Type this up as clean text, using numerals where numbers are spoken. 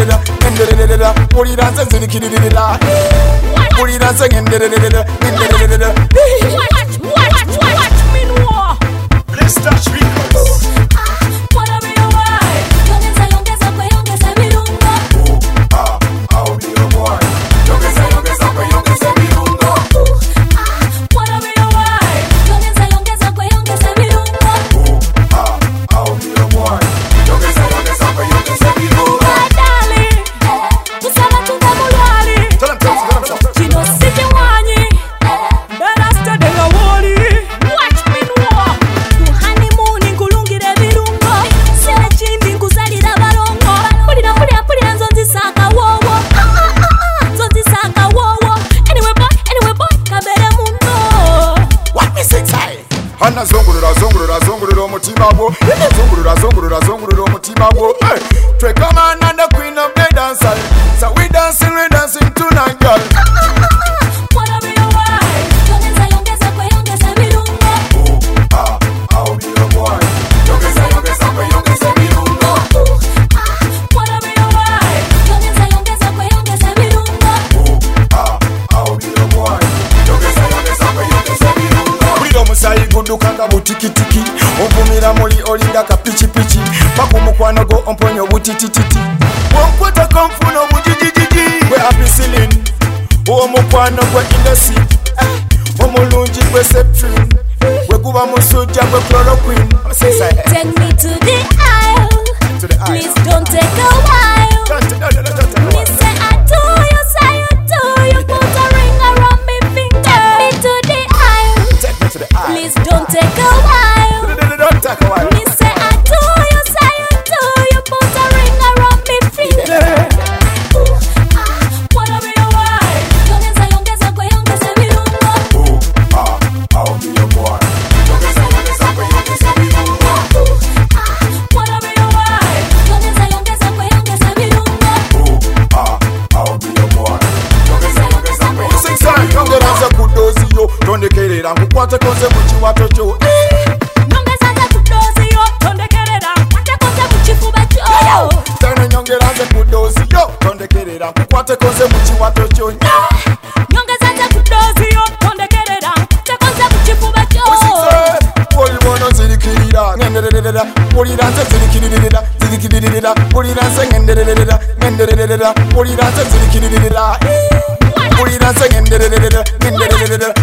ngendererera ngendererera pulira nze zirikirira pulira nze ngendererera ngendererera Watch me know. Let's touch records. Wanna be your wife. Yongeza virungo. I'll be your boy. Yongeza virungo. Wanna be your wife. Yongeza virungo. I'll be your boy. Yongeza virungo. Badali. Kusala tunamulwali. Tell him. Kino sikiwanyi. Better study your woli. Watch me know. Honeymoon kulungire virungo. Sera chindi nkuzalira balongo. Pulira nzonzisaka wowo. Nzonzisaka wowo. Anyway boy, kabere muno. What me say time? Hana zongulura omutima gwo. Zongulura omutima gwo. Hey, come on and the queen of the dancer. So we dancing tonight, girl. Wanna be your wife. Yongeza virungo. I'll be your boy. Yongeza virungo. Wanna be your wife. Yongeza virungo. I'll be your boy. Yongeza virungo. Bulira omusayi gudduka nga butikitiki. Ovumira muli olinga kapikipiki. Pakumukwano go omponya obutitititi. Wonkwatako nfuna obujijijiji. Gwe apisilin. Omukwano gwe indesi. Omulungi gwe septrin. Gwe guba musujja gwe chloroquine. Take me to the aisle. To the aisle. Please don't take a while. Me say I do, you say you do. You put a ring around me finger. Take me to the aisle. Take me to the aisle. Please don't take a while. Don't take a while. Me say I do, you say you do. You put a ring around me finger. Wanna be your wife. Yongeza virungo. I'll be your boy. Wanna be your wife. Yongeza virungo. I'll be your boy. Sing time, yongeraza kudozi yo. Tondekerera nkukwate konse mu kiwato kyo. Nyongeza kudozi yo. Tondekerera nkukwate mu kifuba kyo. Tene nyongeraza kudozi yo. Tondekerera nkukwate konse mu kiwato kyo. Nyongeza kudozi yo. Tondekerera nkukwate mu kifuba kyo. Olibona zirikirira ngendererera pulira nze zirikirira pulira nze ngendererera pulira nze zirikirira pulira nze ngendererera